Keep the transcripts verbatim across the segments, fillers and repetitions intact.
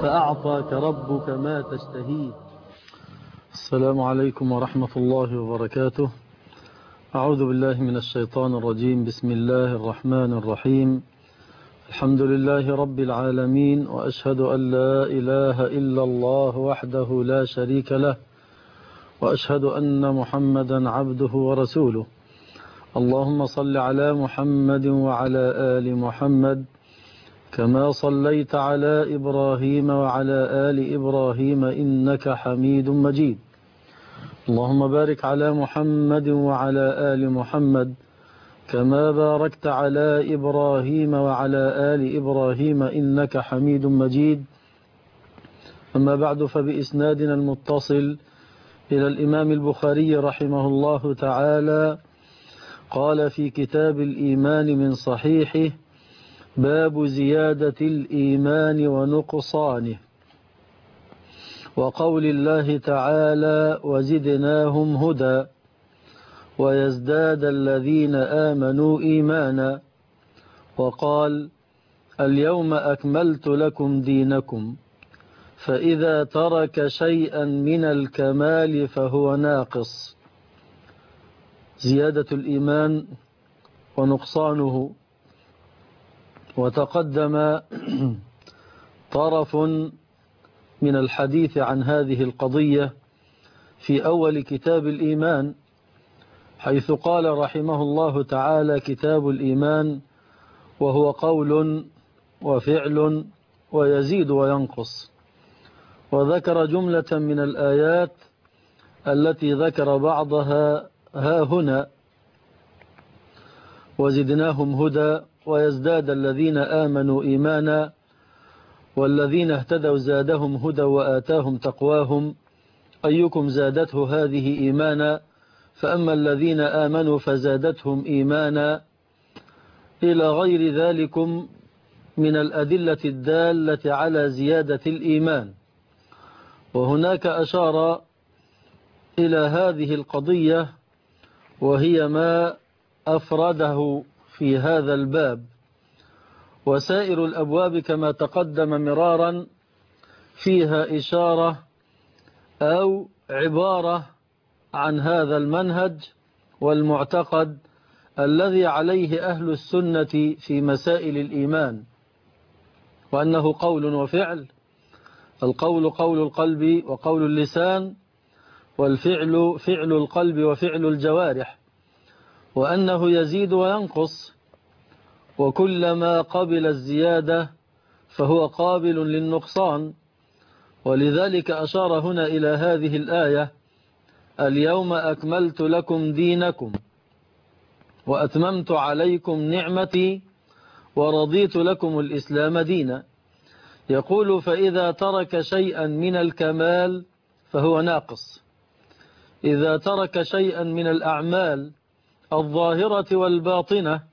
فأعطاك ربك ما تشتهيه. السلام عليكم ورحمة الله وبركاته. أعوذ بالله من الشيطان الرجيم. بسم الله الرحمن الرحيم. الحمد لله رب العالمين، وأشهد أن لا إله إلا الله وحده لا شريك له، وأشهد أن محمدا عبده ورسوله. اللهم صل على محمد وعلى آل محمد كما صليت على إبراهيم وعلى آل إبراهيم إنك حميد مجيد. اللهم بارك على محمد وعلى آل محمد كما باركت على إبراهيم وعلى آل إبراهيم إنك حميد مجيد. أما بعد، فبإسنادنا المتصل إلى الإمام البخاري رحمه الله تعالى قال في كتاب الإيمان من صحيحه: باب زيادة الإيمان ونقصانه، وقول الله تعالى: وزدناهم هدى ويزداد الذين آمنوا إيمانا، وقال: اليوم أكملت لكم دينكم، فإذا ترك شيئا من الكمال فهو ناقص. زيادة الإيمان ونقصانه. وتقدم طرف من الحديث عن هذه القضية في أول كتاب الإيمان، حيث قال رحمه الله تعالى: كتاب الإيمان وهو قول وفعل ويزيد وينقص. وذكر جملة من الآيات التي ذكر بعضها ها هنا: وزدناهم هدى ويزداد الذين آمنوا إيمانا، والذين اهتدوا زادهم هدى وآتاهم تقواهم، أيكم زادته هذه إيمانا، فأما الذين آمنوا فزادتهم إيمانا، إلى غير ذلكم من الأدلة الدالة على زيادة الإيمان. وهناك أشار إلى هذه القضية، وهي ما أفرده في هذا الباب. وسائر الأبواب كما تقدم مرارا فيها إشارة أو عبارة عن هذا المنهج والمعتقد الذي عليه أهل السنة في مسائل الإيمان، وأنه قول وفعل. القول قول القلب وقول اللسان، والفعل فعل القلب وفعل الجوارح، وأنه يزيد وينقص، وكلما قبل الزيادة فهو قابل للنقصان. ولذلك أشار هنا إلى هذه الآية: اليوم أكملت لكم دينكم وأتممت عليكم نعمتي ورضيت لكم الإسلام دينا. يقول: فإذا ترك شيئا من الكمال فهو ناقص. إذا ترك شيئا من الأعمال الظاهرة والباطنة.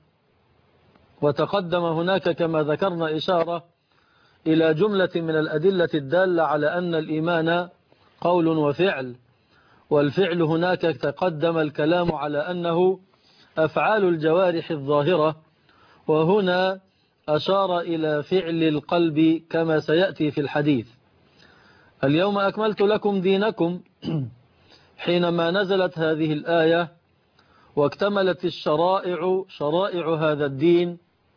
وتقدم هناك كما ذكرنا إشارة إلى جملة من الأدلة الدالة على أن الإيمان قول وفعل. والفعل هناك تقدم الكلام على أنه أفعال الجوارح الظاهرة، وهنا أشار إلى فعل القلب كما سيأتي في الحديث. اليوم أكملت لكم دينكم، حينما نزلت هذه الآية واكتملت الشرائع شرائع هذا الدين،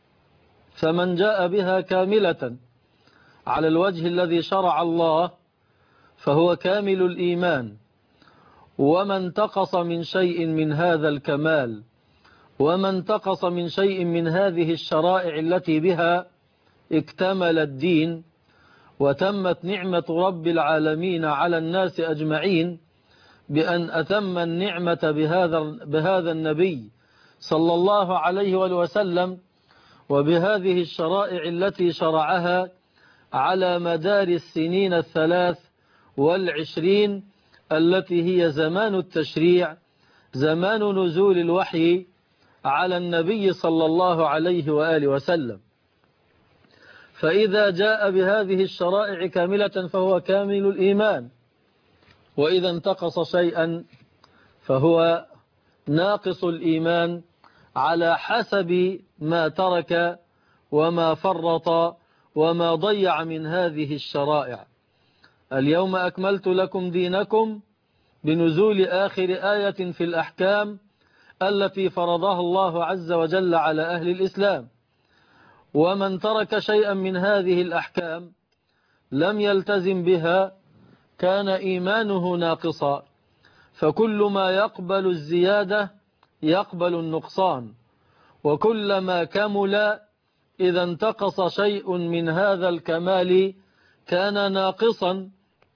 فمن جاء بها كاملة على الوجه الذي شرع الله فهو كامل الإيمان، ومن انتقص من شيء من هذا الكمال ومن انتقص من شيء من هذه الشرائع التي بها اكتمل الدين وتمت نعمة رب العالمين على الناس أجمعين، بأن أتم النعمة بهذا, بهذا النبي صلى الله عليه وسلم وبهذه الشرائع التي شرعها على مدار السنين الثلاث والعشرين التي هي زمان التشريع، زمان نزول الوحي على النبي صلى الله عليه وآله وسلم. فإذا جاء بهذه الشرائع كاملة فهو كامل الإيمان، وإذا انتقص شيئا فهو ناقص الإيمان على حسب ما ترك وما فرط وما ضيع من هذه الشرائع. اليوم أكملت لكم دينكم بنزول آخر آية في الأحكام التي فرضها الله عز وجل على أهل الإسلام. ومن ترك شيئا من هذه الأحكام لم يلتزم بها كان إيمانه ناقصا، فكل ما يقبل الزيادة يقبل النقصان، وكلما كمل إذا انتقص شيء من هذا الكمال كان ناقصا.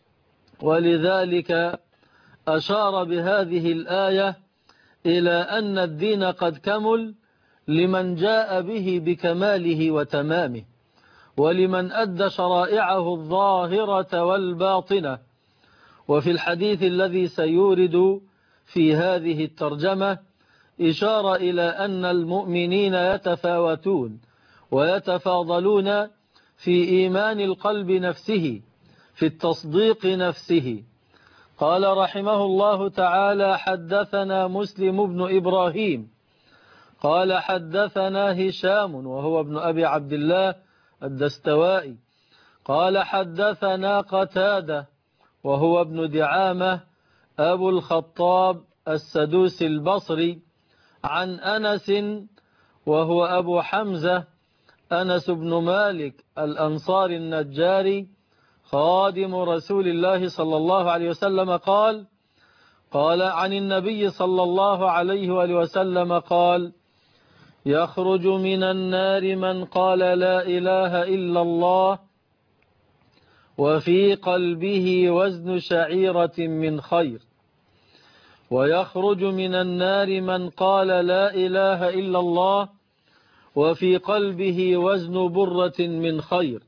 ولذلك أشار بهذه الآية إلى أن الدين قد كمل لمن جاء به بكماله وتمامه، ولمن أدى شرائعه الظاهرة والباطنة. وفي الحديث الذي سيورد في هذه الترجمة إشارة إلى أن المؤمنين يتفاوتون ويتفاضلون في إيمان القلب نفسه، في التصديق نفسه. قال رحمه الله تعالى: حدثنا مسلم بن إبراهيم قال حدثنا هشام وهو ابن أبي عبد الله الدستوائي قال حدثنا قتادة وهو ابن دعامة أبو الخطاب السدوسي البصري عن أنس وهو أبو حمزة أنس بن مالك الأنصار النجاري خادم رسول الله صلى الله عليه وسلم قال قال عن النبي صلى الله عليه وآله وسلم قال: يخرج من النار من قال لا إله إلا الله وفي قلبه وزن شعيرة من خير، ويخرج من النار من قال لا إله إلا الله وفي قلبه وزن برة من خير،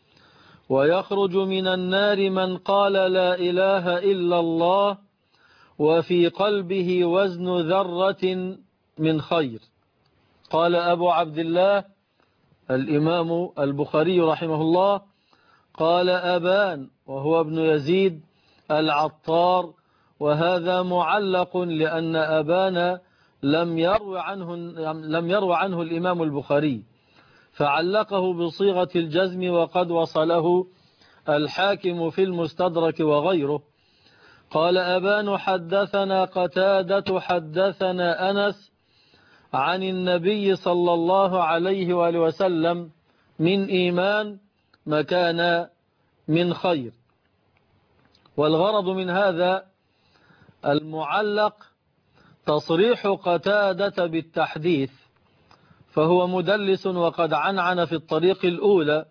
ويخرج من النار من قال لا إله إلا الله وفي قلبه وزن ذرة من خير. قال أبو عبد الله الإمام البخاري رحمه الله: قال أبان وهو ابن يزيد العطار، وهذا معلق لأن أبان لم يروي عنه لم يروي عنه الإمام البخاري، فعلقه بصيغة الجزم، وقد وصله الحاكم في المستدرك وغيره. قال أبان حدثنا قتادة حدثنا أنس عن النبي صلى الله عليه وآله وسلم من إيمان مكان من خير. والغرض من هذا المعلق تصريح قتادة بالتحديث، فهو مدلس وقد عنعن في الطريق الأولى،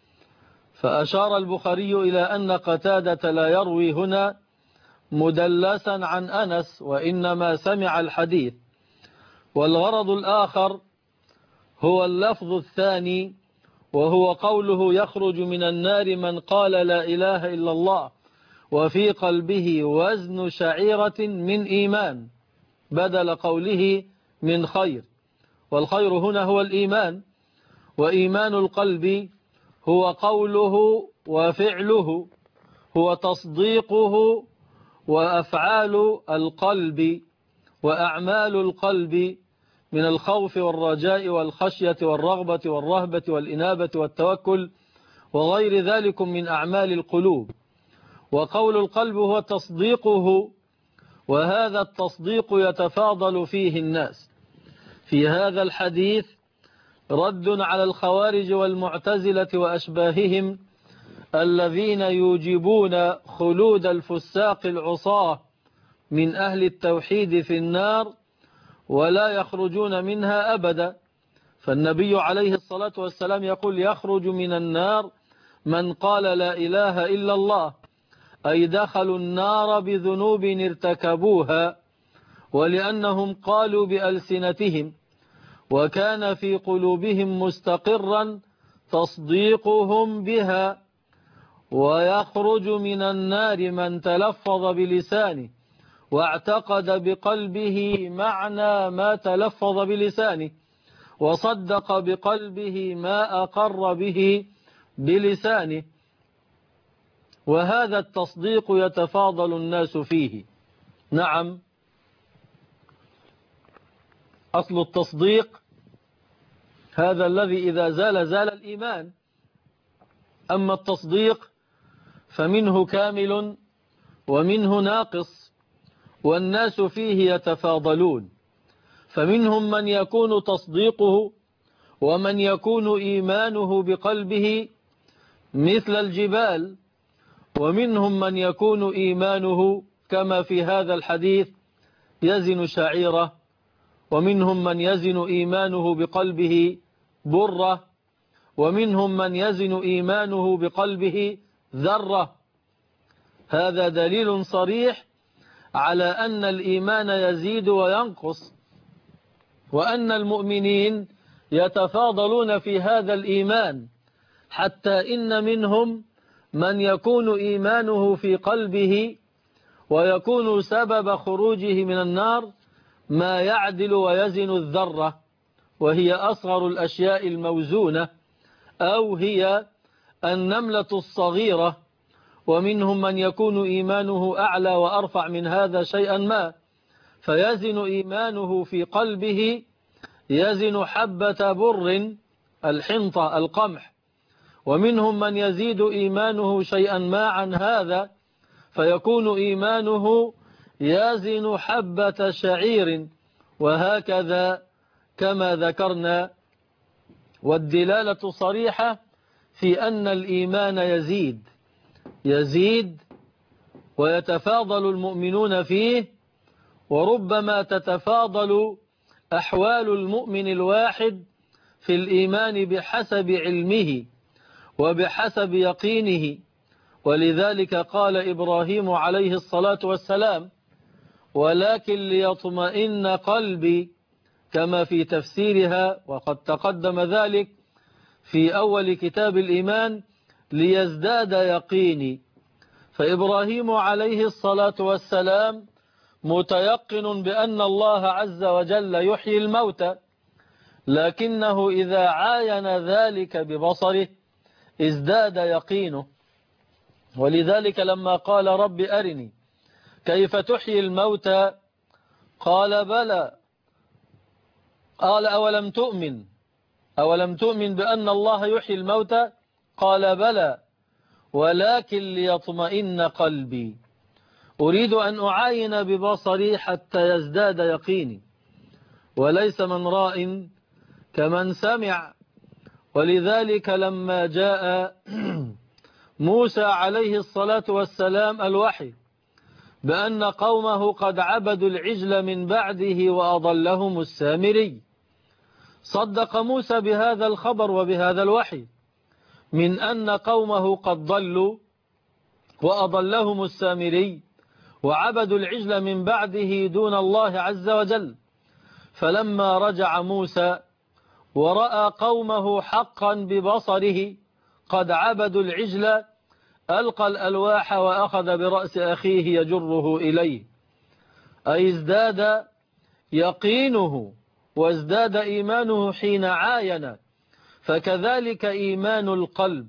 فأشار البخاري إلى أن قتادة لا يروي هنا مدلسا عن أنس، وإنما سمع الحديث. والغرض الآخر هو اللفظ الثاني، وهو قوله: يخرج من النار من قال لا إله إلا الله وفي قلبه وزن شعيرة من إيمان، بدل قوله من خير. والخير هنا هو الإيمان، وإيمان القلب هو قوله وفعله، هو تصديقه وأفعال القلب وأعمال القلب من الخوف والرجاء والخشية والرغبة والرهبة والإنابة والتوكل وغير ذلك من أعمال القلوب. وقول القلب هو تصديقه، وهذا التصديق يتفاضل فيه الناس. في هذا الحديث رد على الخوارج والمعتزلة وأشباههم الذين يوجبون خلود الفساق العصاة من أهل التوحيد في النار ولا يخرجون منها أبدا. فالنبي عليه الصلاة والسلام يقول: يخرج من النار من قال لا إله إلا الله، أي دخلوا النار بذنوب ارتكبوها، ولأنهم قالوا بألسنتهم وكان في قلوبهم مستقرا تصديقهم بها. ويخرج من النار من تلفظ بلسانه واعتقد بقلبه معنى ما تلفظ بلسانه، وصدق بقلبه ما أقر به بلسانه، وهذا التصديق يتفاضل الناس فيه. نعم، أصل التصديق هذا الذي إذا زال زال الإيمان، أما التصديق فمنه كامل ومنه ناقص، والناس فيه يتفاضلون، فمنهم من يكون تصديقه ومن يكون إيمانه بقلبه مثل الجبال، ومنهم من يكون إيمانه كما في هذا الحديث يزن شعيرة، ومنهم من يزن إيمانه بقلبه برة، ومنهم من يزن إيمانه بقلبه ذرة. هذا دليل صريح على أن الإيمان يزيد وينقص، وأن المؤمنين يتفاضلون في هذا الإيمان، حتى إن منهم من يكون إيمانه في قلبه ويكون سبب خروجه من النار ما يعدل ويزن الذرة، وهي أصغر الأشياء الموزونة، أو هي النملة الصغيرة. ومنهم من يكون إيمانه أعلى وأرفع من هذا شيئا ما، فيزن إيمانه في قلبه يزن حبة بر، الحنطة القمح. ومنهم من يزيد إيمانه شيئا ما عن هذا فيكون إيمانه يزن حبة شعير، وهكذا كما ذكرنا. والدلالة صريحة في أن الإيمان يزيد يزيد ويتفاضل المؤمنون فيه، وربما تتفاضل أحوال المؤمن الواحد في الإيمان بحسب علمه وبحسب يقينه. ولذلك قال إبراهيم عليه الصلاة والسلام: ولكن ليطمئن قلبي، كما في تفسيرها، وقد تقدم ذلك في أول كتاب الإيمان، ليزداد يقيني. فإبراهيم عليه الصلاة والسلام متيقن بأن الله عز وجل يحيي الموتى، لكنه إذا عاين ذلك ببصره ازداد يقينه. ولذلك لما قال: رب أرني كيف تحيي الموتى، قال: بلى. قال: أولم تؤمن أولم تؤمن بأن الله يحيي الموتى؟ قال: بلى، ولكن ليطمئن قلبي، أريد أن أعاين ببصري حتى يزداد يقيني، وليس من راء كمن سمع. ولذلك لما جاء موسى عليه الصلاة والسلام الوحي بأن قومه قد عبدوا العجل من بعده وأضلهم السامري، صدق موسى بهذا الخبر وبهذا الوحي من أن قومه قد ضلوا وأضلهم السامري وعبدوا العجل من بعده دون الله عز وجل. فلما رجع موسى ورأى قومه حقا ببصره قد عبدوا العجل، ألقى الألواح وأخذ برأس أخيه يجره إليه، أي ازداد يقينه وازداد إيمانه حين عاين. فكذلك إيمان القلب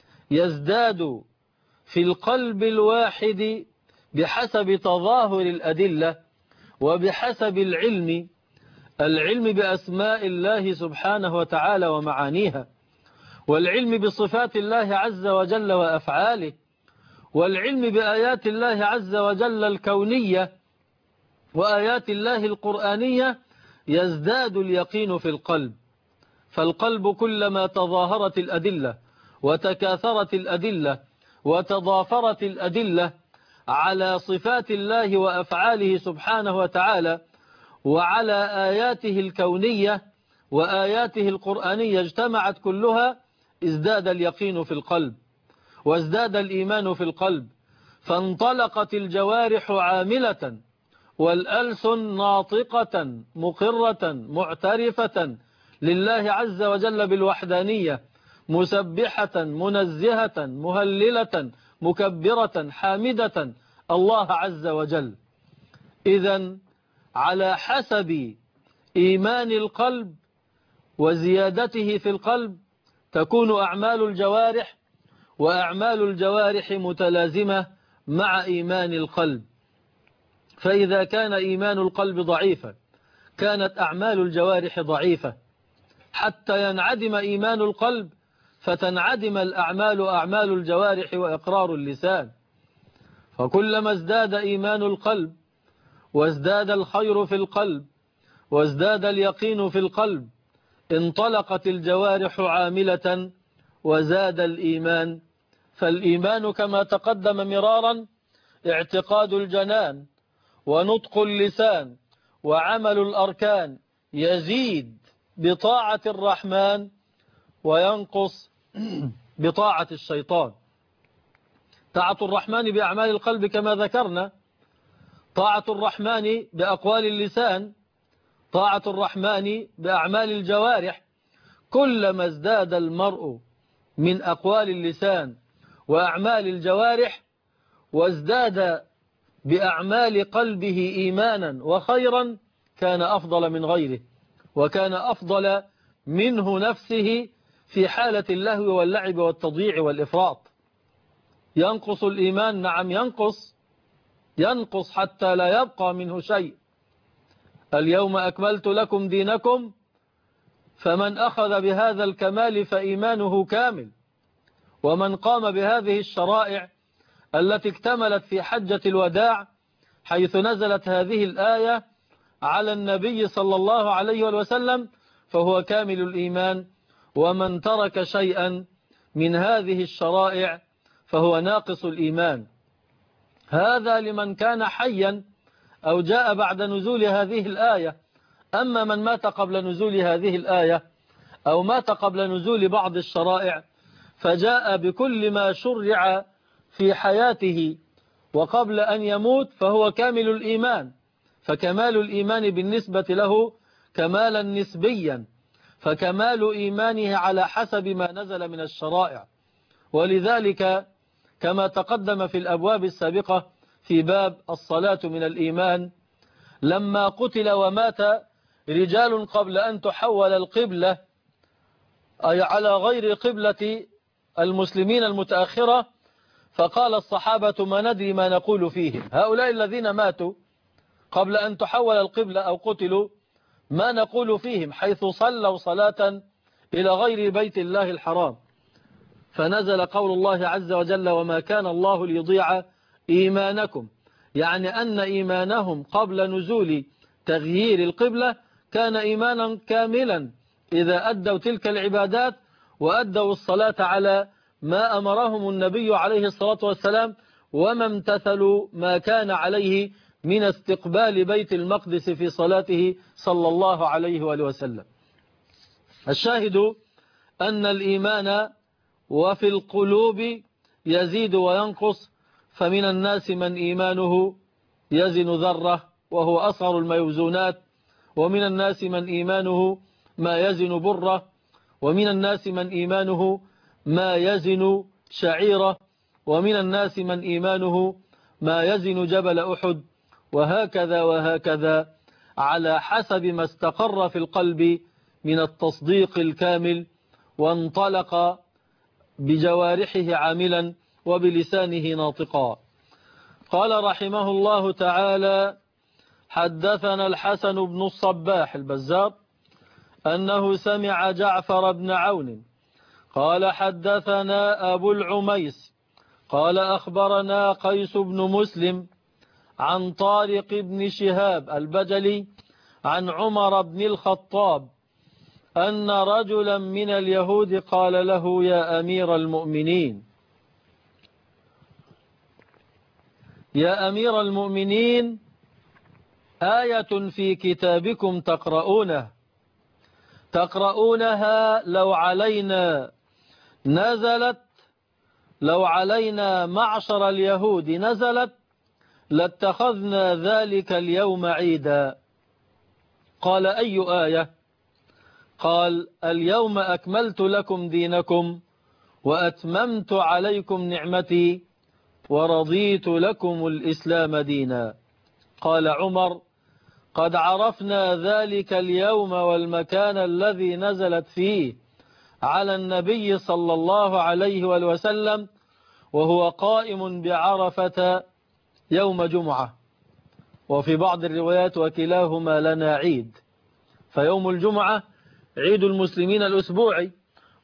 يزداد في القلب الواحد بحسب تظاهر الأدلة وبحسب العلم العلم بأسماء الله سبحانه وتعالى ومعانيها، والعلم بصفات الله عز وجل وأفعاله، والعلم بآيات الله عز وجل الكونية وآيات الله القرآنية. يزداد اليقين في القلب، فالقلب كلما تظاهرت الأدلة وتكاثرت الأدلة وتضافرت الأدلة على صفات الله وأفعاله سبحانه وتعالى وعلى آياته الكونية وآياته القرآنية اجتمعت كلها، ازداد اليقين في القلب وازداد الإيمان في القلب، فانطلقت الجوارح عاملة والألسن ناطقة مقرة معترفة لله عز وجل بالوحدانية، مسبحة منزهة مهللة مكبرة حامدة الله عز وجل. إذن على حسب إيمان القلب وزيادته في القلب تكون أعمال الجوارح، وأعمال الجوارح متلازمة مع إيمان القلب. فإذا كان إيمان القلب ضعيفا كانت أعمال الجوارح ضعيفة، حتى ينعدم إيمان القلب فتنعدم الأعمال أعمال الجوارح وإقرار اللسان. فكلما ازداد إيمان القلب وازداد الخير في القلب وازداد اليقين في القلب انطلقت الجوارح عاملة وزاد الإيمان. فالإيمان كما تقدم مرارا اعتقاد الجنان ونطق اللسان وعمل الأركان، يزيد بطاعة الرحمن وينقص بطاعة الشيطان. طاعة الرحمن بأعمال القلب كما ذكرنا، طاعة الرحمن بأقوال اللسان، طاعة الرحمن بأعمال الجوارح. كلما ازداد المرء من أقوال اللسان وأعمال الجوارح وازداد بأعمال قلبه إيمانا وخيرا كان أفضل من غيره، وكان أفضل منه نفسه في حالة اللهو واللعب والتضييع والإفراط. ينقص الإيمان، نعم ينقص، ينقص حتى لا يبقى منه شيء. اليوم أكملت لكم دينكم، فمن أخذ بهذا الكمال فإيمانه كامل. ومن قام بهذه الشرائع التي اكتملت في حجة الوداع حيث نزلت هذه الآية على النبي صلى الله عليه وسلم فهو كامل الإيمان. ومن ترك شيئا من هذه الشرائع فهو ناقص الإيمان. هذا لمن كان حيا أو جاء بعد نزول هذه الآية. أما من مات قبل نزول هذه الآية أو مات قبل نزول بعض الشرائع فجاء بكل ما شرع في حياته وقبل أن يموت فهو كامل الإيمان. فكمال الإيمان بالنسبة له كمالا نسبيا، فكمال إيمانه على حسب ما نزل من الشرائع. ولذلك كما تقدم في الأبواب السابقة في باب الصلاة من الإيمان، لما قتل ومات رجال قبل أن تحول القبلة أي على غير قبلة المسلمين المتأخرة، فقال الصحابة ما ندري ما نقول فيهم. هؤلاء الذين ماتوا قبل أن تحول القبلة أو قتلوا ما نقول فيهم، حيث صلوا صلاة إلى غير بيت الله الحرام. فنزل قول الله عز وجل وما كان الله ليضيع إيمانكم، يعني أن إيمانهم قبل نزول تغيير القبلة كان إيمانا كاملا إذا أدوا تلك العبادات وأدوا الصلاة على ما أمرهم النبي عليه الصلاة والسلام، وما امتثلوا ما كان عليه من استقبال بيت المقدس في صلاته صلى الله عليه وآله وسلم. الشاهد أن الإيمان وفي القلوب يزيد وينقص، فمن الناس من إيمانه يزن ذرة وهو أصغر الموزونات، ومن الناس من إيمانه ما يزن برة، ومن الناس من إيمانه ما يزن شعيرة، ومن الناس من إيمانه ما يزن جبل أحد، وهكذا وهكذا على حسب ما استقر في القلب من التصديق الكامل وانطلق بجوارحه عاملا وبلسانه ناطقا. قال رحمه الله تعالى حدثنا الحسن بن الصباح البزار أنه سمع جعفر بن عون قال حدثنا أبو العميس قال أخبرنا قيس بن مسلم عن طارق بن شهاب البجلي عن عمر بن الخطاب أن رجلا من اليهود قال له يا أمير المؤمنين يا أمير المؤمنين آية في كتابكم تقرؤونه تقرؤونها لو علينا نزلت لو علينا معشر اليهود نزلت لاتخذنا ذلك اليوم عيدا. قال أي آية؟ قال اليوم أكملت لكم دينكم وأتممت عليكم نعمتي ورضيت لكم الإسلام دينا. قال عمر قد عرفنا ذلك اليوم والمكان الذي نزلت فيه على النبي صلى الله عليه وسلم وهو قائم بعرفة يوم جمعة، وفي بعض الروايات وكلاهما لنا عيد. فيوم الجمعة عيد المسلمين الأسبوعي،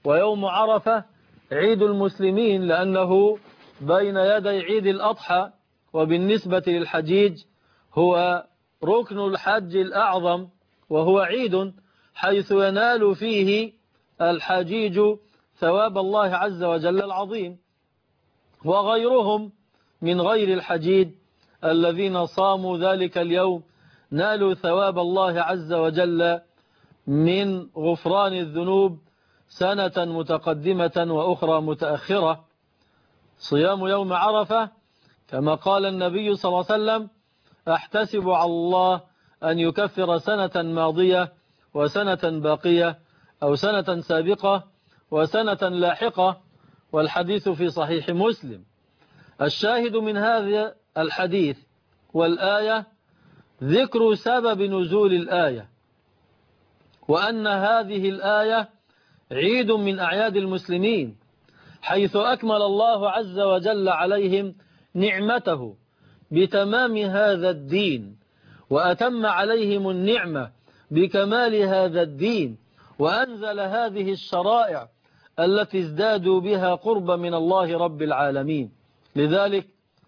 ويوم عرفة عيد المسلمين لأنه بين يدي عيد الأضحى، وبالنسبة للحجيج هو ركن الحج الأعظم، وهو عيد حيث ينال فيه الحجيج ثواب الله عز وجل العظيم. وغيرهم من غير الحجيج الذين صاموا ذلك اليوم نالوا ثواب الله عز وجل من غفران الذنوب سنة متقدمة وأخرى متأخرة. صيام يوم عرفة كما قال النبي صلى الله عليه وسلم: أحتسب على الله أن يكفر سنة ماضية وسنة باقية، أو سنة سابقة وسنة لاحقة، والحديث في صحيح مسلم. الشاهد من هذا الحديث والآية ذكر سبب نزول الآية، وأن هذه الآية عيد من أعياد المسلمين، حيث أكمل الله عز وجل عليهم نعمته بتمام هذا الدين، وأتم عليهم النعمة بكمال هذا الدين، وأنزل هذه الشرائع التي ازدادوا بها قرب من الله رب العالمين. لذلك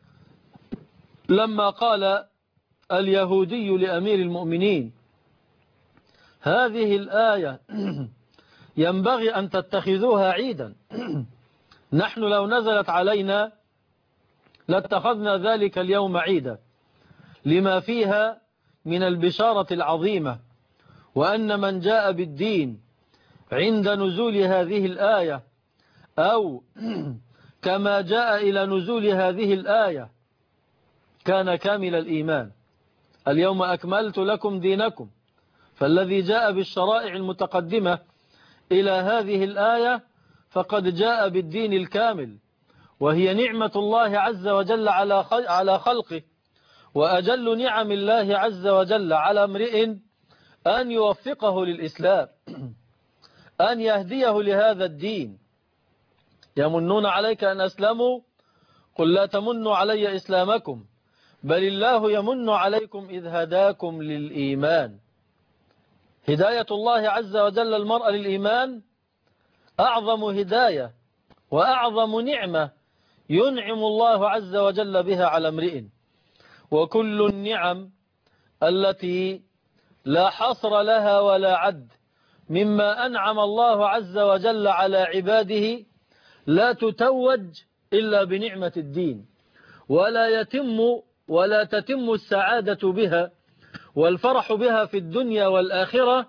لما قال اليهودي لأمير المؤمنين: هذه الآية ينبغي أن تتخذوها عيدا، نحن لو نزلت علينا لاتخذنا ذلك اليوم عيدا، لما فيها من البشارة العظيمة، وأن من جاء بالدين عند نزول هذه الآية أو كما جاء إلى نزول هذه الآية كان كامل الإيمان. اليوم أكملت لكم دينكم، فالذي جاء بالشرائع المتقدمة إلى هذه الآية فقد جاء بالدين الكامل، وهي نعمة الله عز وجل على خلقه، وأجل نعم الله عز وجل على امرئ أن يوفقه للإسلام، أن يهديه لهذا الدين. يمنون عليك أن أسلموا، قل لا تمنوا علي إسلامكم، بل الله يمن عليكم إذ هداكم للإيمان. هداية الله عز وجل المرء للإيمان أعظم هداية وأعظم نعمة ينعم الله عز وجل بها على امرئ، وكل النعم التي لا حصر لها ولا عد مما أنعم الله عز وجل على عباده لا تتوج إلا بنعمة الدين، ولا يتم ولا تتم السعادة بها والفرح بها في الدنيا والآخرة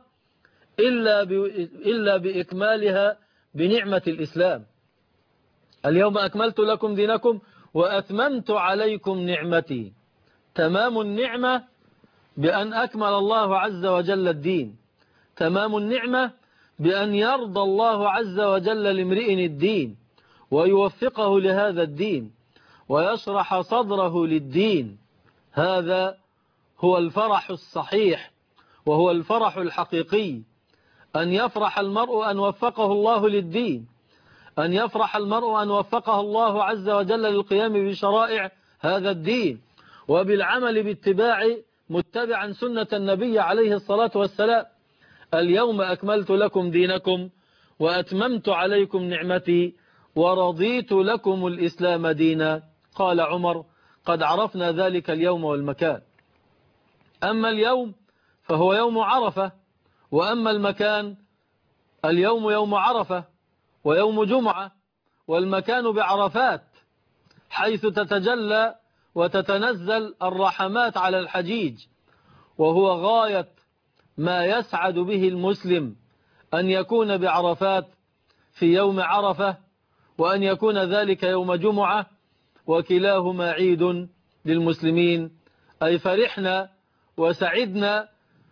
إلا إلا بإكمالها بنعمة الإسلام. اليوم أكملت لكم دينكم وأتممت عليكم نعمتي. تمام النعمة بأن أكمل الله عز وجل الدين، تمام النعمة بأن يرضى الله عز وجل لامرئ الدين ويوفقه لهذا الدين ويشرح صدره للدين. هذا هو الفرح الصحيح وهو الفرح الحقيقي، أن يفرح المرء أن وفقه الله للدين، أن يفرح المرء أن وفقه الله عز وجل للقيام بشرائع هذا الدين وبالعمل باتباع متبعا سنة النبي عليه الصلاة والسلام. اليوم أكملت لكم دينكم وأتممت عليكم نعمتي ورضيت لكم الإسلام دينا. قال عمر: قد عرفنا ذلك اليوم والمكان. أما اليوم فهو يوم عرفة، وأما المكان اليوم يوم عرفة ويوم جمعة، والمكان بعرفات حيث تتجلى وتتنزل الرحمات على الحجيج، وهو غاية ما يسعد به المسلم أن يكون بعرفات في يوم عرفة، وأن يكون ذلك يوم جمعة، وكلاهما عيد للمسلمين. أي فرحنا وسعدنا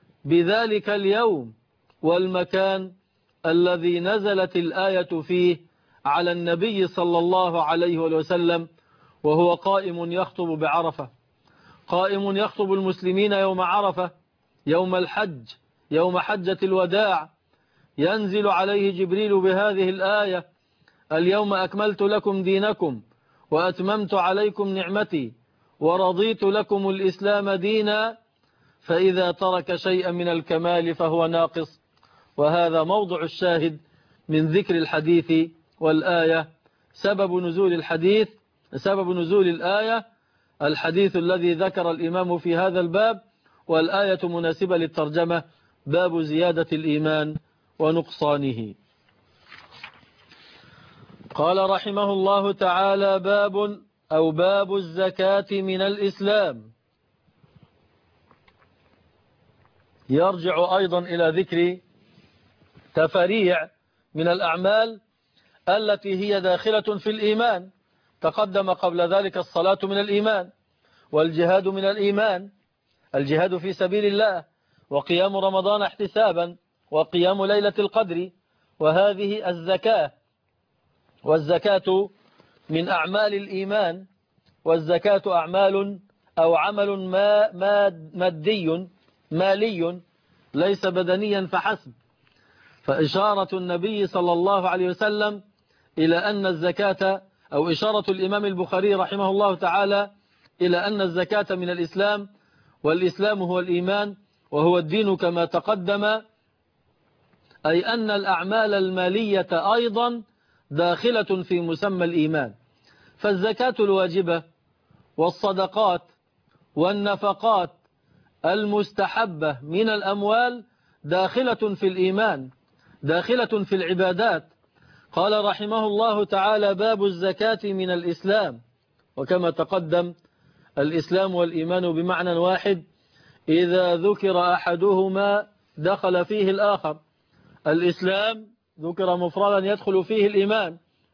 بذلك اليوم والمكان الذي نزلت الآية فيه على النبي صلى الله عليه وسلم، وهو قائم يخطب بعرفة، قائم يخطب المسلمين يوم عرفة، يوم الحج، يوم حجة الوداع. ينزل عليه جبريل بهذه الآية: اليوم أكملت لكم دينكم وأتممت عليكم نعمتي ورضيت لكم الإسلام دينا. فإذا ترك شيئا من الكمال فهو ناقص. وهذا موضع الشاهد من ذكر الحديث والآية. سبب نزول الحديث سبب نزول الآية الحديث الذي ذكر الإمام في هذا الباب، والآية مناسبة للترجمة، باب زيادة الإيمان ونقصانه. قال رحمه الله تعالى: باب أو باب الزكاة من الإسلام. يرجع أيضا إلى ذكر تفريع من الأعمال التي هي داخلة في الإيمان. تقدم قبل ذلك الصلاة من الإيمان، والجهاد من الإيمان، الجهاد في سبيل الله، وقيام رمضان احتسابا، وقيام ليلة القدر، وهذه الزكاة. والزكاة من أعمال الإيمان، والزكاة أعمال أو عمل ما مادي مالي ليس بدنيا فحسب. فإشارة النبي صلى الله عليه وسلم إلى أن الزكاة، أو إشارة الإمام البخاري رحمه الله تعالى إلى أن الزكاة من الإسلام، والإسلام هو الإيمان وهو الدين كما تقدم، أي أن الأعمال المالية أيضا داخلة في مسمى الإيمان. فالزكاة الواجبة والصدقات والنفقات المستحبة من الأموال داخلة في الإيمان، داخلة في العبادات. قال رحمه الله تعالى: باب الزكاة من الإسلام. وكما تقدم الإسلام والإيمان بمعنى واحد، إذا ذكر أحدهما دخل فيه الآخر. الإسلام ذكر مفردا يدخل فيه الإيمان،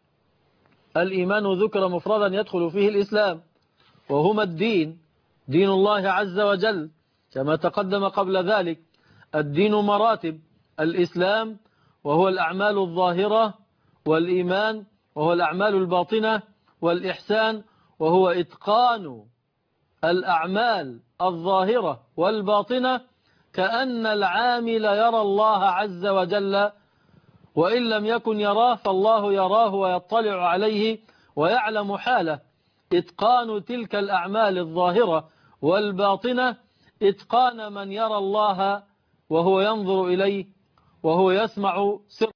الإيمان ذكر مفردا يدخل فيه الإسلام، وهما الدين، دين الله عز وجل كما تقدم قبل ذلك. الدين مراتب: الإسلام وهو الأعمال الظاهرة، والإيمان وهو الأعمال الباطنة، والإحسان وهو إتقان الأعمال الظاهرة والباطنة كأن العامل يرى الله عز وجل، وإن لم يكن يراه فالله يراه ويطلع عليه ويعلم حاله. إتقان تلك الأعمال الظاهرة والباطنة إتقان من يرى الله وهو ينظر إليه، وهو يسمع سر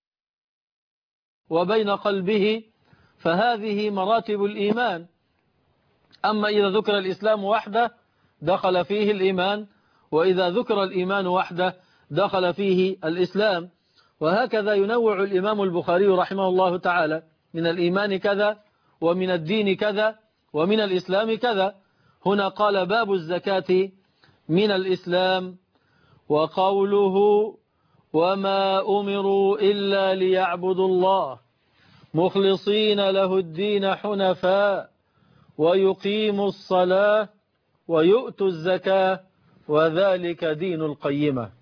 وبين قلبه. فهذه مراتب الإيمان. أما إذا ذكر الإسلام وحده دخل فيه الإيمان، وإذا ذكر الإيمان وحده دخل فيه الإسلام. وهكذا ينوع الإمام البخاري رحمه الله تعالى: من الإيمان كذا، ومن الدين كذا، ومن الإسلام كذا. هنا قال: باب الزكاة من الإسلام. وقوله: وما أمروا إلا ليعبدوا الله مخلصين له الدين حنفاء ويقيموا الصلاة ويؤتوا الزكاة وذلك دين القيمة.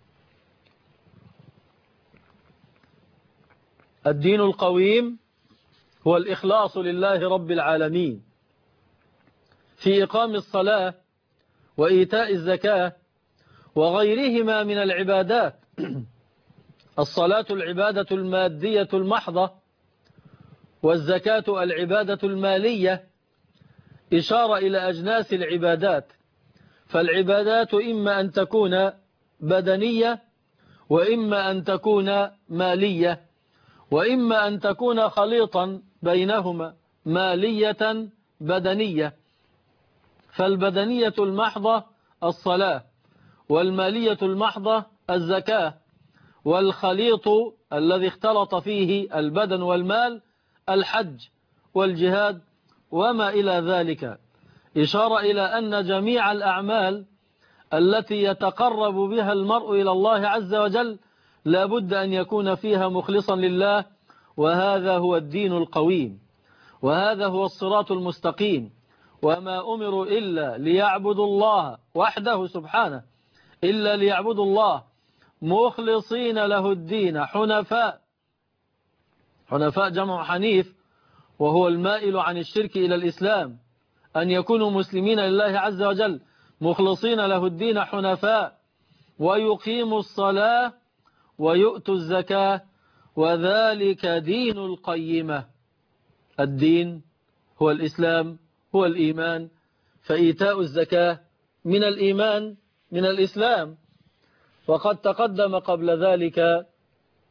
الدين القويم هو الإخلاص لله رب العالمين في إقام الصلاة وإيتاء الزكاة وغيرهما من العبادات. الصلاة العبادة المادية المحضة، والزكاة العبادة المالية، إشارة إلى أجناس العبادات. فالعبادات إما أن تكون بدنية، وإما أن تكون مالية، وإما أن تكون خليطا بينهما، مالية بدنية. فالبدنية المحضة الصلاة، والمالية المحضة الزكاة، والخليط الذي اختلط فيه البدن والمال الحج والجهاد وما إلى ذلك. إشارة إلى أن جميع الأعمال التي يتقرب بها المرء إلى الله عز وجل لا بد أن يكون فيها مخلصا لله، وهذا هو الدين القويم، وهذا هو الصراط المستقيم. وما أمروا إلا ليعبدوا الله وحده سبحانه، إلا ليعبدوا الله مخلصين له الدين حنفاء. حنفاء جمع حنيف، وهو المائل عن الشرك إلى الإسلام، أن يكونوا مسلمين لله عز وجل مخلصين له الدين حنفاء، ويقيموا الصلاة ويؤتوا الزكاة وذلك دين القيمة. الدين هو الإسلام، هو الإيمان. فإيتاء الزكاة من الإيمان، من الإسلام. وقد تقدم قبل ذلك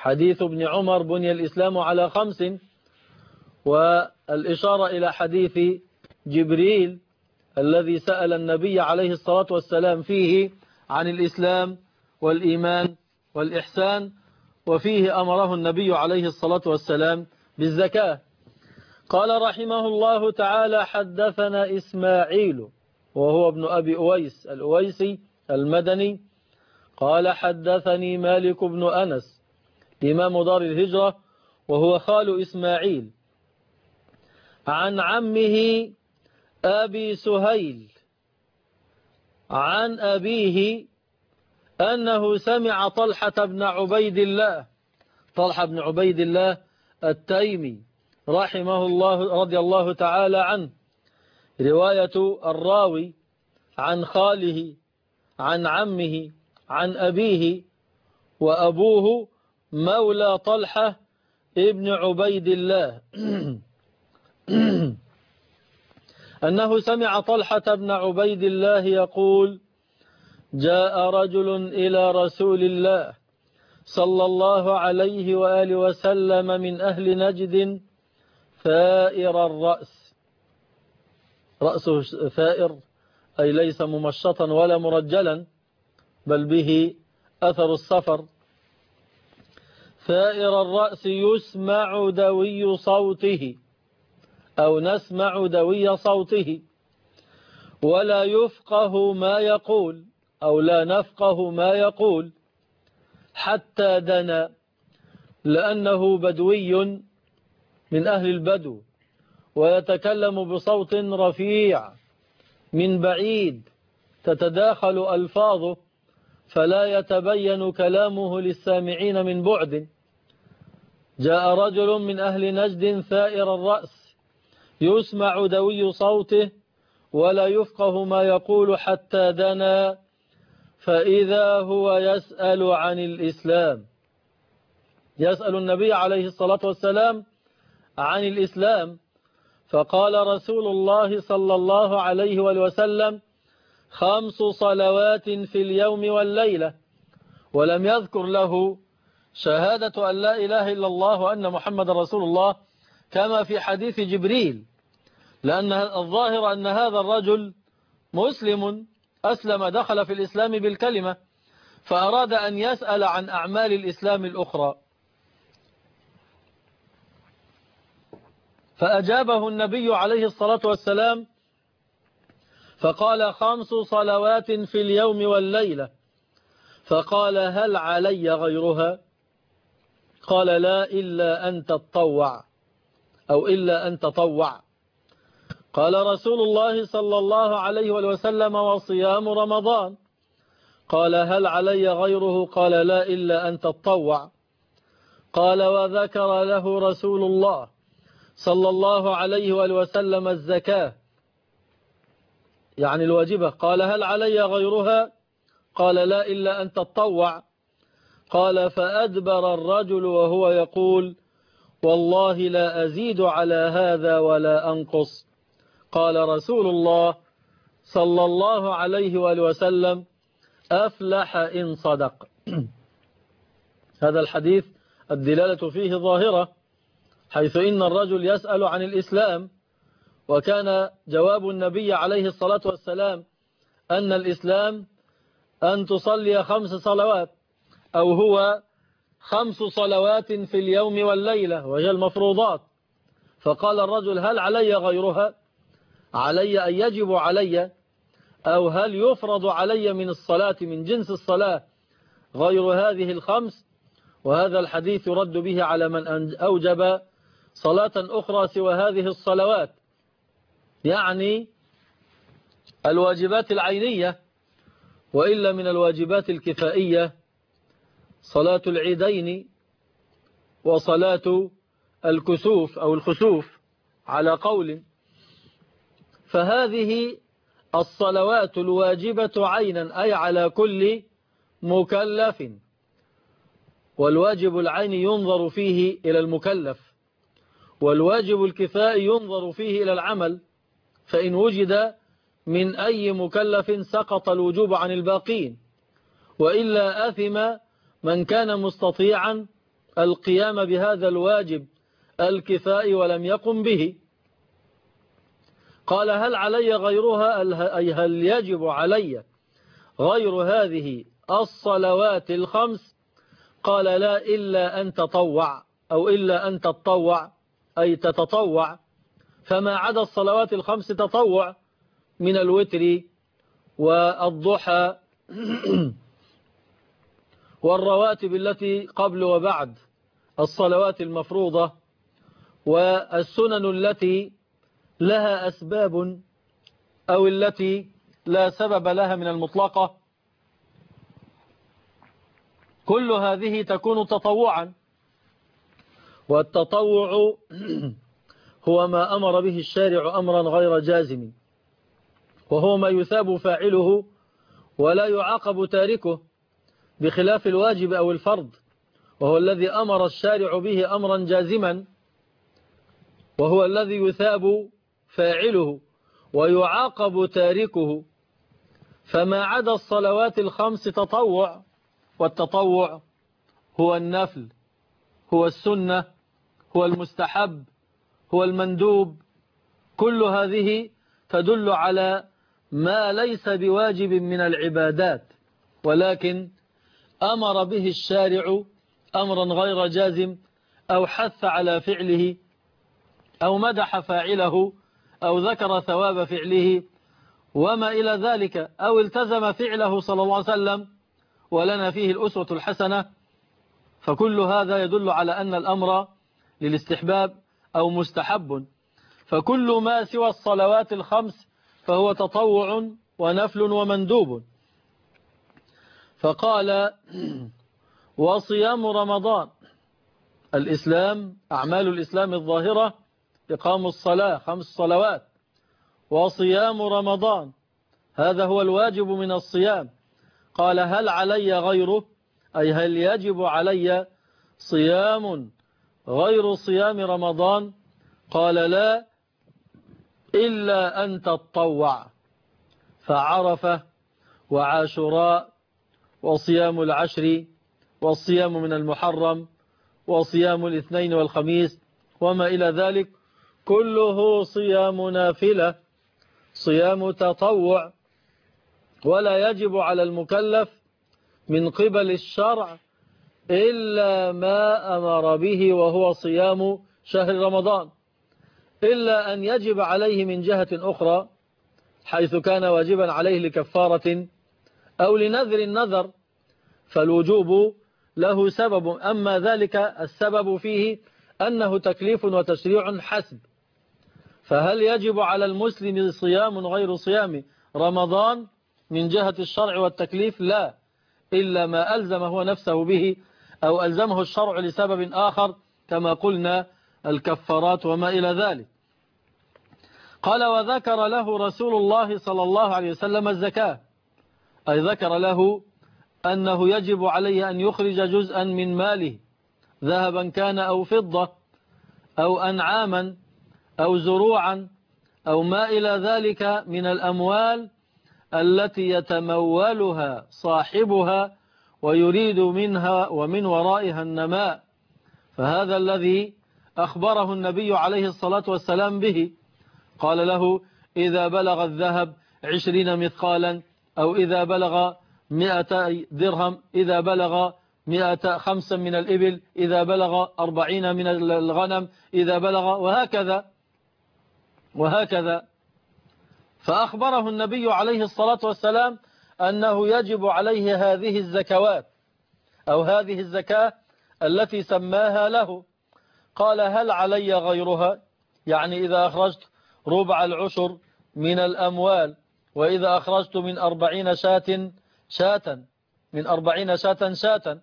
حديث ابن عمر بني الإسلام على خمس، والإشارة إلى حديث جبريل الذي سأل النبي عليه الصلاة والسلام فيه عن الإسلام والإيمان والإحسان، وفيه أمره النبي عليه الصلاة والسلام بالزكاة. قال رحمه الله تعالى: حدثنا إسماعيل وهو ابن أبي أويس الأويسي المدني قال: حدثني مالك بن أنس إمام دار الهجرة وهو خال إسماعيل عن عمه أبي سهيل عن أبيه أنه سمع طلحة بن عبيد الله طلحة بن عبيد الله التيمي رحمه الله رضي الله تعالى عنه، رواية الراوي عن خاله عن عمه عن أبيه، وأبوه مولى طلحة ابن عبيد الله أنه سمع طلحة بن عبيد الله يقول: جاء رجل إلى رسول الله صلى الله عليه وآله وسلم من أهل نجد ثائر الرأس، رأسه ثائر أي ليس ممشطا ولا مرجلا بل به أثر السفر، ثائر الرأس يسمع دوي صوته أو نسمع دوي صوته ولا يفقه ما يقول أو لا نفقه ما يقول حتى دنا، لأنه بدوي من أهل البدو ويتكلم بصوت رفيع من بعيد تتداخل ألفاظه فلا يتبين كلامه للسامعين من بعد. جاء رجل من أهل نجد ثائر الرأس يسمع دوي صوته ولا يفقه ما يقول حتى دنا، فإذا هو يسأل عن الإسلام، يسأل النبي عليه الصلاة والسلام عن الإسلام، فقال رسول الله صلى الله عليه وسلم: خمس صلوات في اليوم والليلة، ولم يذكر له شهادة أن لا إله إلا الله وأن محمد رسول الله كما في حديث جبريل، لأن الظاهر أن هذا الرجل مسلم أسلم دخل في الإسلام بالكلمة، فأراد أن يسأل عن أعمال الإسلام الأخرى، فأجابه النبي عليه الصلاة والسلام فقال: خمس صلوات في اليوم والليلة. فقال: هل علي غيرها؟ قال: لا، إلا أن تتطوع أو إلا أن تطوع. قال رسول الله صلى الله عليه وسلم: وصيام رمضان. قال: هل علي غيره؟ قال: لا، إلا أن تتطوع. قال: وذكر له رسول الله صلى الله عليه وسلم الزكاة يعني الواجبة. قال: هل علي غيرها؟ قال: لا، إلا أن تتطوع. قال: فأدبر الرجل وهو يقول: والله لا أزيد على هذا ولا أنقص. قال رسول الله صلى الله عليه وآله وسلم: أفلح إن صدق. هذا الحديث الدلالة فيه ظاهرة، حيث إن الرجل يسأل عن الإسلام، وكان جواب النبي عليه الصلاة والسلام أن الإسلام أن تصلي خمس صلوات، أو هو خمس صلوات في اليوم والليلة وهي المفروضات. فقال الرجل: هل علي غيرها؟ علي أن يجب علي، أو هل يفرض علي من الصلاة من جنس الصلاة غير هذه الخمس؟ وهذا الحديث يرد به على من أوجب صلاة أخرى سوى هذه الصلوات، يعني الواجبات العينية، وإلا من الواجبات الكفائية صلاة العيدين وصلاة الكسوف أو الخسوف على قول. فهذه الصلوات الواجبة عينا أي على كل مكلف، والواجب العيني ينظر فيه إلى المكلف، والواجب الكفائي ينظر فيه إلى العمل، فإن وجد من أي مكلف سقط الوجوب عن الباقين، وإلا أثم من كان مستطيعا القيام بهذا الواجب الكفائي ولم يقم به. قال هل علي غيرها، أي هل يجب علي غير هذه الصلوات الخمس؟ قال لا، إلا أن تطوع، أو إلا أن تتطوع أي تتطوع، فما عدا الصلوات الخمس تطوع من الوتر والضحى والرواتب التي قبل وبعد الصلوات المفروضة، والسنن التي لها أسباب أو التي لا سبب لها من المطلقة، كل هذه تكون تطوعا. والتطوع هو ما أمر به الشارع أمرا غير جازم، وهو ما يثاب فاعله ولا يعاقب تاركه، بخلاف الواجب أو الفرض، وهو الذي أمر الشارع به أمرا جازما، وهو الذي يثاب فاعله ويعاقب تاركه. فما عدا الصلوات الخمس تطوع، والتطوع هو النفل، هو السنة، هو المستحب، هو المندوب. كل هذه تدل على ما ليس بواجب من العبادات، ولكن أمر به الشارع أمرا غير جازم، أو حث على فعله، أو مدح فاعله، أو ذكر ثواب فعله وما إلى ذلك، أو التزم فعله صلى الله عليه وسلم ولنا فيه الأسوة الحسنة. فكل هذا يدل على أن الأمر للاستحباب أو مستحب. فكل ما سوى الصلوات الخمس فهو تطوع ونفل ومندوب. فقال وصيام رمضان، الإسلام أعمال الإسلام الظاهرة إقام الصلاة خمس صلوات، وصيام رمضان هذا هو الواجب من الصيام. قال هل علي غيره، أي هل يجب علي صيام غير صيام رمضان؟ قال لا، إلا أن تتطوع. فعرفة وعاشوراء وصيام العشر والصيام من المحرم وصيام الاثنين والخميس وما إلى ذلك كله صيام نافلة، صيام تطوع، ولا يجب على المكلف من قبل الشرع إلا ما أمر به، وهو صيام شهر رمضان، إلا أن يجب عليه من جهة أخرى، حيث كان واجبا عليه لكفارة أو لنذر النذر، فالوجوب له سبب، أما ذلك السبب فيه أنه تكليف وتشريع حسب. فهل يجب على المسلم صيام غير صيام رمضان من جهة الشرع والتكليف؟ لا، إلا ما ألزم هو نفسه به أو ألزمه الشرع لسبب آخر، كما قلنا الكفارات وما إلى ذلك. قال وذكر له رسول الله صلى الله عليه وسلم الزكاة، أي ذكر له أنه يجب عليه أن يخرج جزءا من ماله، ذهبا كان أو فضة أو أنعاما أو زروعا أو ما إلى ذلك من الأموال التي يتمولها صاحبها ويريد منها ومن ورائها النماء. فهذا الذي أخبره النبي عليه الصلاة والسلام به، قال له إذا بلغ الذهب عشرين مثقالا، أو إذا بلغ مئة درهم، إذا بلغ مئة خمسا من الإبل، إذا بلغ أربعين من الغنم، إذا بلغ وهكذا وهكذا. فأخبره النبي عليه الصلاة والسلام أنه يجب عليه هذه الزكوات أو هذه الزكاة التي سماها له. قال هل علي غيرها، يعني إذا أخرجت ربع العشر من الأموال، وإذا أخرجت من أربعين شاة شاة من أربعين شاة شاة،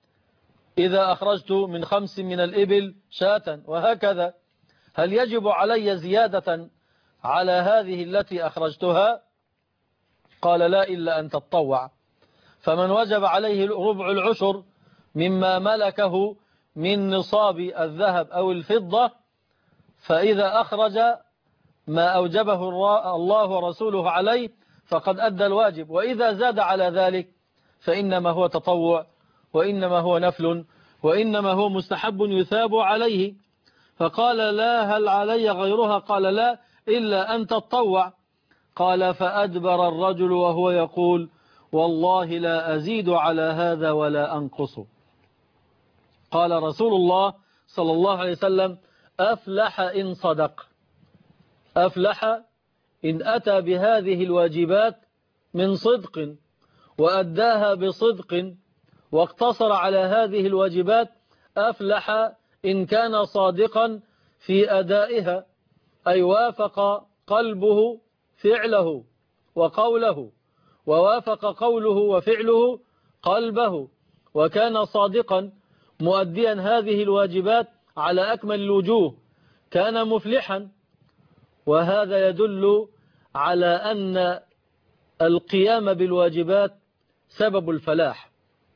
إذا أخرجت من خمس من الإبل شاة، وهكذا. هل يجب علي زيادة على هذه التي أخرجتها؟ قال لا، إلا أن تتطوع. فمن وجب عليه ربع العشر مما ملكه من نصاب الذهب أو الفضة، فإذا أخرج ما أوجبه الله ورسوله عليه فقد أدى الواجب، وإذا زاد على ذلك فإنما هو تطوع وإنما هو نفل وإنما هو مستحب يثاب عليه. فقال لا هل علي غيرها؟ قال لا إلا أن تتطوع. قال فأدبر الرجل وهو يقول والله لا أزيد على هذا ولا أنقص. قال رسول الله صلى الله عليه وسلم أفلح إن صدق، أفلح إن أتى بهذه الواجبات من صدق وأداها بصدق واقتصر على هذه الواجبات، أفلح إن كان صادقا في أدائها، أي وافق قلبه فعله وقوله، ووافق قوله وفعله قلبه، وكان صادقا مؤديا هذه الواجبات على أكمل الوجوه، كان مفلحا. وهذا يدل على أن القيام بالواجبات سبب الفلاح،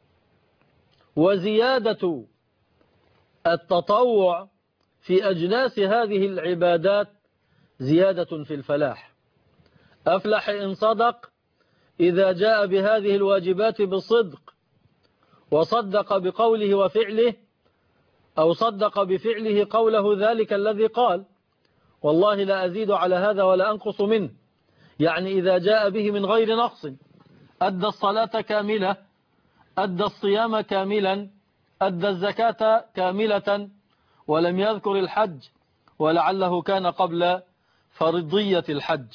وزيادة التطوع في أجناس هذه العبادات زيادة في الفلاح. أفلح إن صدق إذا جاء بهذه الواجبات بالصدق وصدق بقوله وفعله، أو صدق بفعله قوله ذلك الذي قال والله لا أزيد على هذا ولا أنقص منه، يعني إذا جاء به من غير نقص، أدى الصلاة كاملة، أدى الصيام كاملا، أدى الزكاة كاملة، ولم يذكر الحج ولعله كان قبل فرضية الحج.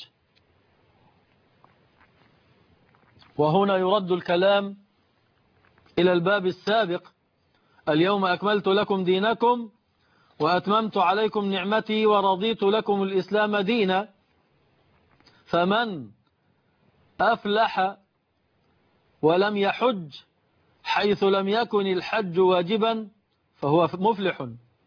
وهنا يرد الكلام إلى الباب السابق: اليوم أكملت لكم دينكم وأتممت عليكم نعمتي ورضيت لكم الإسلام دينا. فمن أفلح ولم يحج حيث لم يكن الحج واجبا فهو مفلح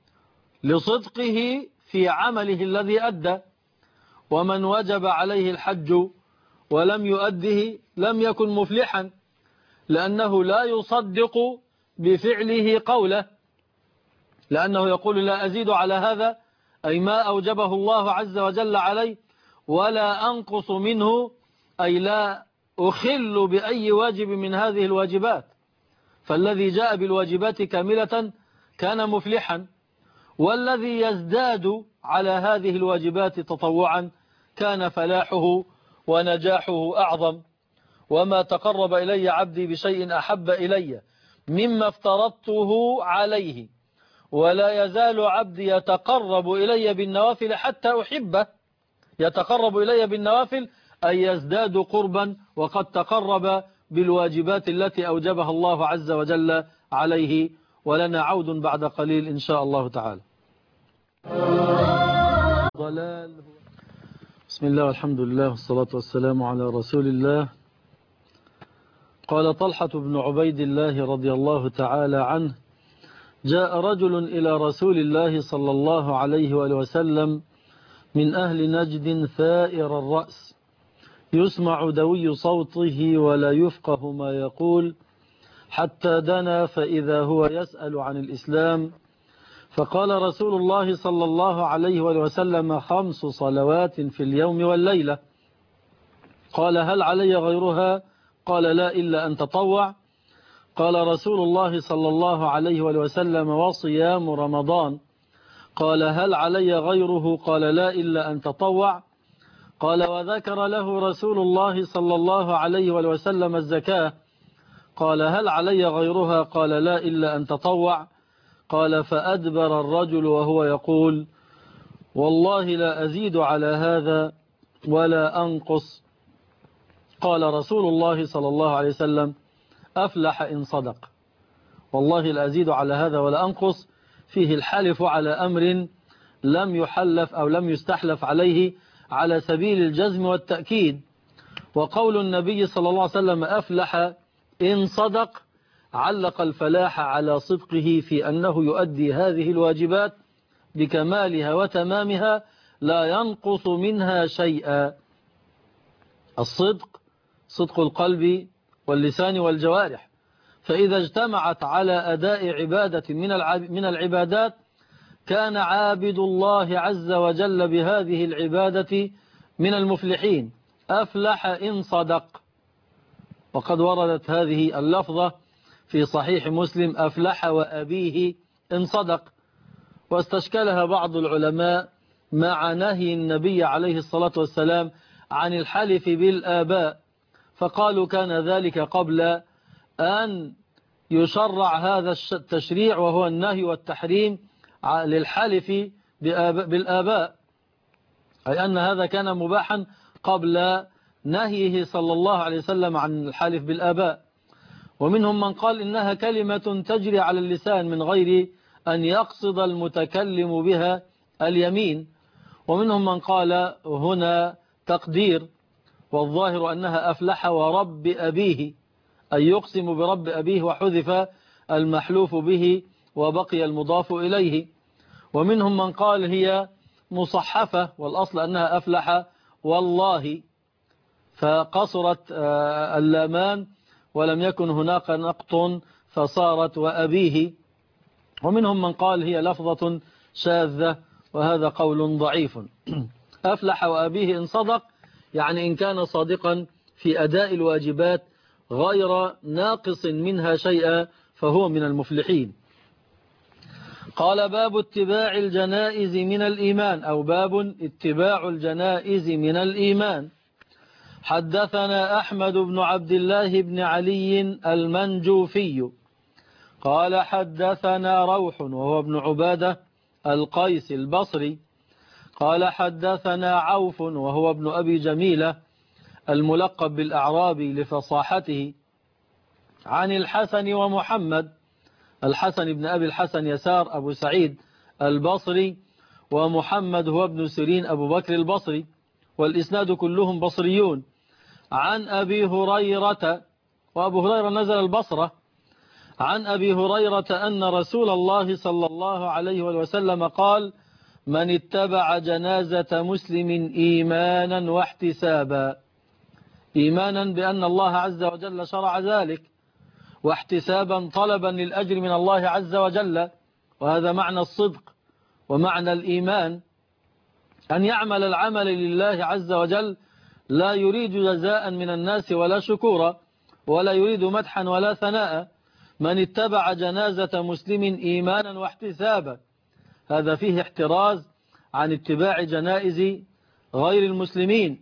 لصدقه في عمله الذي أدى. ومن وجب عليه الحج ولم يؤده لم يكن مفلحا، لأنه لا يصدق بفعله قوله، لأنه يقول لا أزيد على هذا، أي ما أوجبه الله عز وجل عليه، ولا أنقص منه، أي لا أخل بأي واجب من هذه الواجبات. فالذي جاء بالواجبات كاملة كان مفلحا، والذي يزداد على هذه الواجبات تطوعا كان فلاحه ونجاحه أعظم. وما تقرب إلي عبدي بشيء أحب إلي مما افترضته عليه، ولا يزال عبدي يتقرب إلي بالنوافل حتى أحبه. يتقرب إلي بالنوافل أي يزداد قربا، وقد تقرب بالواجبات التي أوجبها الله عز وجل عليه. ولنا عود بعد قليل إن شاء الله تعالى. بسم الله والحمد لله والصلاة والسلام على رسول الله. قال طلحة بن عبيد الله رضي الله تعالى عنه: جاء رجل إلى رسول الله صلى الله عليه وآله وسلم من أهل نجد ثائر الرأس، يسمع دوي صوته ولا يفقه ما يقول، حتى دنا فإذا هو يسأل عن الإسلام. فقال رسول الله صلى الله عليه وآله وسلم: خمس صلوات في اليوم والليلة. قال: هل علي غيرها؟ قال: لا إلا أن تطوع. قال رسول الله صلى الله عليه وآله وسلم: وصيام رمضان. قال: هل علي غيره؟ قال: لا إلا أن تطوع. قال: وذكر له رسول الله صلى الله عليه وآله وسلم الزكاة. قال: هل علي غيرها؟ قال: لا إلا أن تطوع. قال: فأدبر الرجل وهو يقول والله لا أزيد على هذا ولا أنقص. قال رسول الله صلى الله عليه وسلم: أفلح إن صدق. والله لا أزيد على هذا ولا أنقص فيه الحلف على أمر لم يحلف أو لم يستحلف عليه على سبيل الجزم والتأكيد. وقول النبي صلى الله عليه وسلم: أفلح إن صدق، علق الفلاح على صدقه في أنه يؤدي هذه الواجبات بكمالها وتمامها لا ينقص منها شيئا. الصدق صدق القلب واللسان والجوارح، فإذا اجتمعت على أداء عبادة من العبادات كان عابد الله عز وجل بهذه العبادة من المفلحين. أفلح إن صدق. وقد وردت هذه اللفظة في صحيح مسلم أفلح وأبيه إن صدق. واستشكلها بعض العلماء مع نهي النبي عليه الصلاة والسلام عن الحلف بالآباء، فقالوا كان ذلك قبل أن يشرع هذا التشريع، وهو النهي والتحريم للحلف بالآباء، أي أن هذا كان مباحا قبل نهيه صلى الله عليه وسلم عن الحلف بالآباء. ومنهم من قال إنها كلمة تجري على اللسان من غير أن يقصد المتكلم بها اليمين. ومنهم من قال هنا تقدير، والظاهر أنها أفلح ورب أبيه، أي يقسم برب أبيه، وحذف المحلوف به وبقي المضاف إليه. ومنهم من قال هي مصحفة، والأصل أنها أفلح والله، فقصرت اللامان ولم يكن هناك نقط فصارت وأبيه. ومنهم من قال هي لفظة شاذة، وهذا قول ضعيف. أفلح وأبيه إن صدق، يعني إن كان صادقا في أداء الواجبات غير ناقص منها شيئا فهو من المفلحين. قال باب اتباع الجنائز من الإيمان، أو باب اتباع الجنائز من الإيمان. حدثنا أحمد بن عبد الله بن علي المنجوفي قال حدثنا روح وهو ابن عبادة القيس البصري قال حدثنا عوف وهو ابن أبي جميلة الملقب بالأعرابي لفصاحته عن الحسن ومحمد، الحسن بن أبي الحسن يسار أبو سعيد البصري، ومحمد هو ابن سيرين أبو بكر البصري، والإسناد كلهم بصريون، عن أبي هريرة، وأبو هريرة نزل البصرة، عن أبي هريرة أن رسول الله صلى الله عليه وسلم قال: من اتبع جنازة مسلم إيمانا واحتسابا، إيمانا بأن الله عز وجل شرع ذلك، واحتسابا طلبا للأجر من الله عز وجل، وهذا معنى الصدق ومعنى الإيمان، أن يعمل العمل لله عز وجل لا يريد جزاء من الناس ولا شكورا ولا يريد مدحا ولا ثناء. من اتبع جنازة مسلم إيمانا واحتسابا، هذا فيه احتراز عن اتباع جنائز غير المسلمين،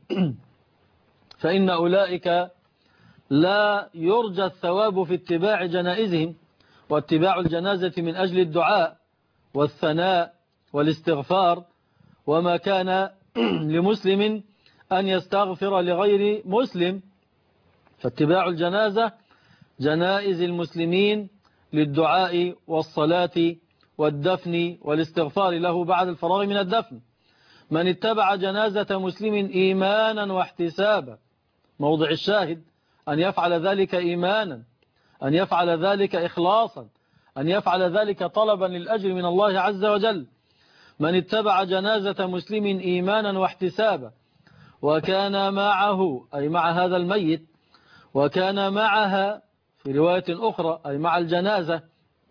فإن أولئك لا يرجى الثواب في اتباع جنائزهم، واتباع الجنازة من أجل الدعاء والثناء والاستغفار، وما كان لمسلم أن يستغفر لغير مسلم، فاتباع الجنازة جنائز المسلمين للدعاء والصلاة والدفن والاستغفار له بعد الفراغ من الدفن. من اتبع جنازة مسلم إيمانا واحتسابا، موضع الشاهد أن يفعل ذلك إيمانا، أن يفعل ذلك إخلاصا، أن يفعل ذلك طلبا للأجر من الله عز وجل. من اتبع جنازة مسلم إيمانا واحتسابا وكان معه، أي مع هذا الميت، وكان معها في رواية أخرى أي مع الجنازة،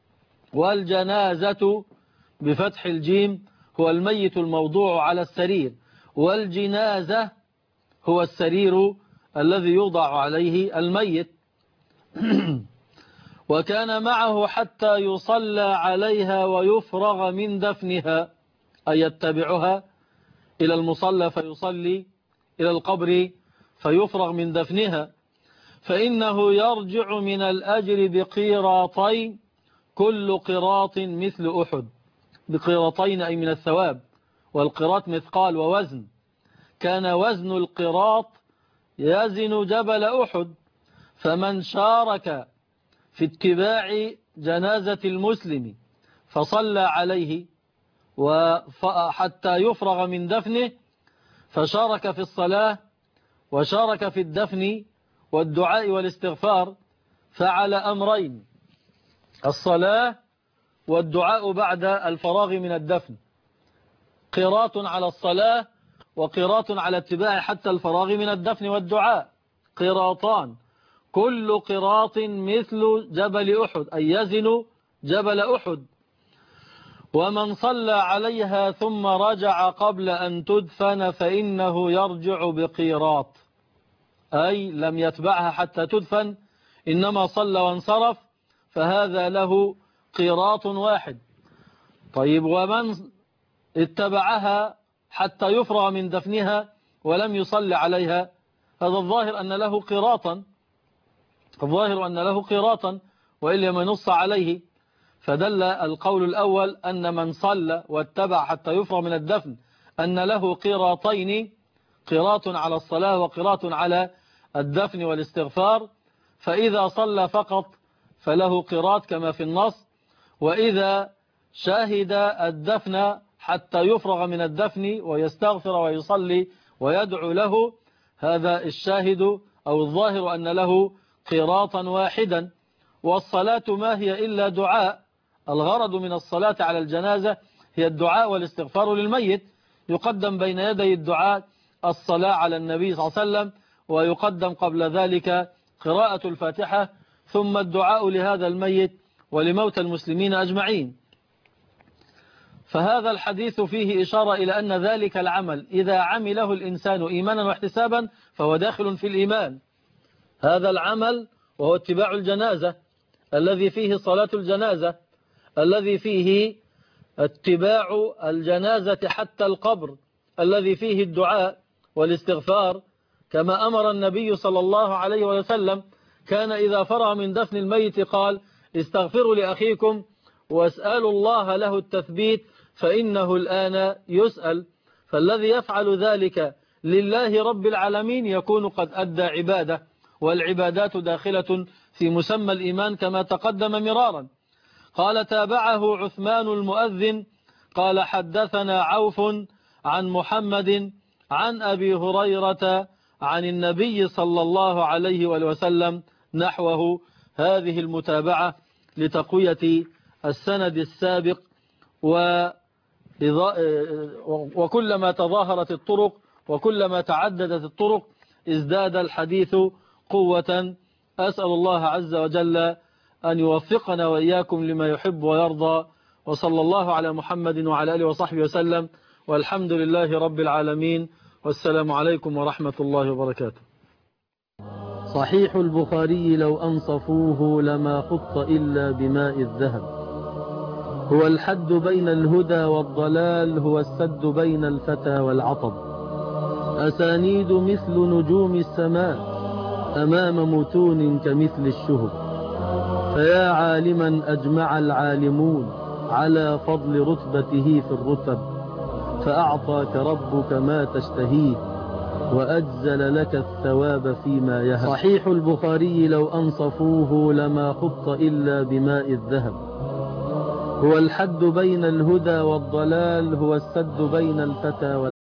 والجنازة بفتح الجيم هو الميت الموضوع على السرير، والجنازة هو السرير الذي يوضع عليه الميت. وكان معه حتى يصلى عليها ويفرغ من دفنها، أي يتبعها إلى المصلى فيصلي، إلى القبر فيفرغ من دفنها، فإنه يرجع من الأجر بقيراطين، كل قراط مثل أحد، بقيراطين أي من الثواب، والقراط مثقال ووزن، كان وزن القراط يزن جبل أحد. فمن شارك في اتباع جنازة المسلم فصلى عليه حتى يفرغ من دفنه، فشارك في الصلاة وشارك في الدفن والدعاء والاستغفار، فعلى أمرين: الصلاة والدعاء بعد الفراغ من الدفن، قراط على الصلاة وقراط على اتباع حتى الفراغ من الدفن والدعاء، قراطان، كل قراط مثل جبل أحد، أي يزن جبل أحد. ومن صلى عليها ثم رجع قبل أن تدفن فإنه يرجع بقيراط، أي لم يتبعها حتى تدفن، إنما صلى وانصرف فهذا له قيراط واحد. طيب ومن اتبعها حتى يفرغ من دفنها ولم يصلي عليها، هذا الظاهر أن له قيراطا، الظاهر أن له قيراطا وإلا ما نص عليه. فدل القول الأول أن من صلى واتبع حتى يفرغ من الدفن أن له قيراطين، قيراط على الصلاة وقيراط على الدفن والاستغفار. فإذا صلى فقط فله قيراط كما في النص، وإذا شاهد الدفن حتى يفرغ من الدفن ويستغفر ويصلي ويدعو له، هذا الشاهد أو الظاهر أن له قيراطا واحدا. والصلاة ما هي إلا دعاء، الغرض من الصلاة على الجنازة هي الدعاء والاستغفار للميت. يقدم بين يدي الدعاء الصلاة على النبي صلى الله عليه وسلم، ويقدم قبل ذلك قراءة الفاتحة، ثم الدعاء لهذا الميت ولموتى المسلمين أجمعين. فهذا الحديث فيه إشارة إلى أن ذلك العمل إذا عمله الإنسان إيمانا واحتسابا فهو داخل في الإيمان. هذا العمل وهو اتباع الجنازة الذي فيه صلاة الجنازة، الذي فيه اتباع الجنازة حتى القبر، الذي فيه الدعاء والاستغفار، كما أمر النبي صلى الله عليه وسلم، كان إذا فرغ من دفن الميت قال: استغفروا لأخيكم واسألوا الله له التثبيت فإنه الآن يسأل. فالذي يفعل ذلك لله رب العالمين يكون قد أدى عبادة، والعبادات داخلة في مسمى الإيمان كما تقدم مرارا. قال: تابعه عثمان المؤذن قال: حدثنا عوف عن محمد عن أبي هريرة عن النبي صلى الله عليه وسلم نحوه. هذه المتابعة لتقوية السند السابق، وكلما تظاهرت الطرق وكلما تعددت الطرق ازداد الحديث قوة. أسأل الله عز وجل أن يوفقنا وإياكم لما يحب ويرضى، وصلى الله على محمد وعلى آله وصحبه وسلم، والحمد لله رب العالمين، والسلام عليكم ورحمة الله وبركاته. صحيح البخاري لو أنصفوه لما خط إلا بماء الذهب، هو الحد بين الهدى والضلال، هو السد بين الفتى والعطب، أسانيد مثل نجوم السماء أمام متون كمثل الشهب، فيا عالما أجمع العالمون على فضل رتبته في الرتب، فأعطاك ربك ما تشتهيه وأجزل لك الثواب فيما يهب. صحيح البخاري لو أنصفوه لما خط إلا بماء الذهب، هو الحد بين الهدى والضلال، هو السد بين الفتى والعطب.